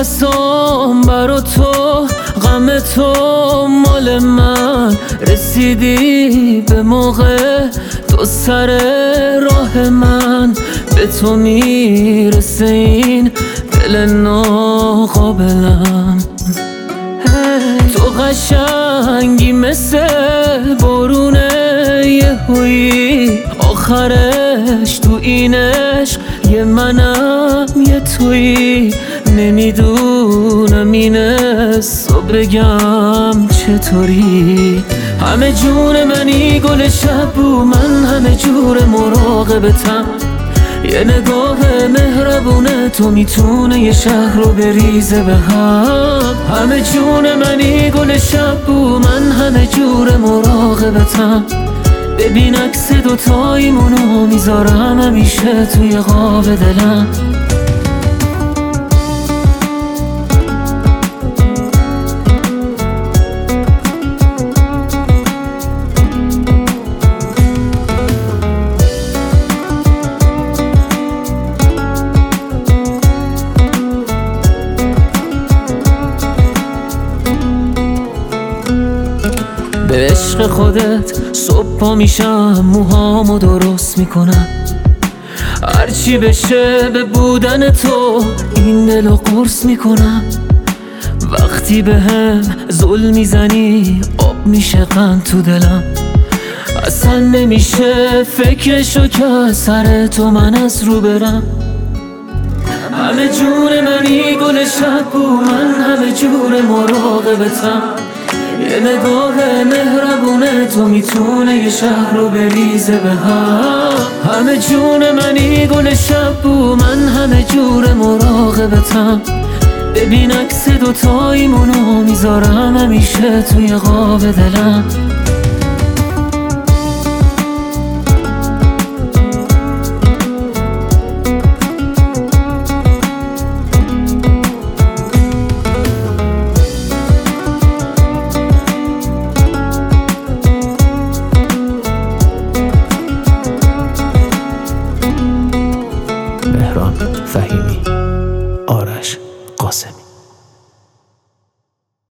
نفسام برا تو، غم تو مال من. رسیدی به موقع، تو سر راه من. به تو میرسه این دل ناقابلم. تو قشنگی مثل بارون یهویی، آخرش تو این عشق یه منم یه تویی. نمیدونم این حسو بگم چطوری. همه جون منی گل شب بو، من همه جور مراقبتم. یه نگاه مهربونه تو میتونه یه شهر رو بریزه به هم. همه جون منی گل شب بو، من همه جور مراقبتم. ببین عکس دوتاییمونو میذارم همیشه توی قاب دلم. به عشق خودت صبح پا میشم، موهامو درست میکنم. هرچی بشه به بودن تو این دلو قرص میکنم. وقتی به هم ظلم میزنی آب میشه قند تو دلم. اصلا نمیشه فکرشو که سر تو من از رو برم. همه جون منی گل شب بو، من همه جور مراقبتم. یه نگاه مهربونه تو میتونه یه شهر رو بریزه به هم. همه جون منی گل شب بو، من همه جور مراقبتم. ببین عکس دوتاییمونو میذارم همیشه توی قاب دلم.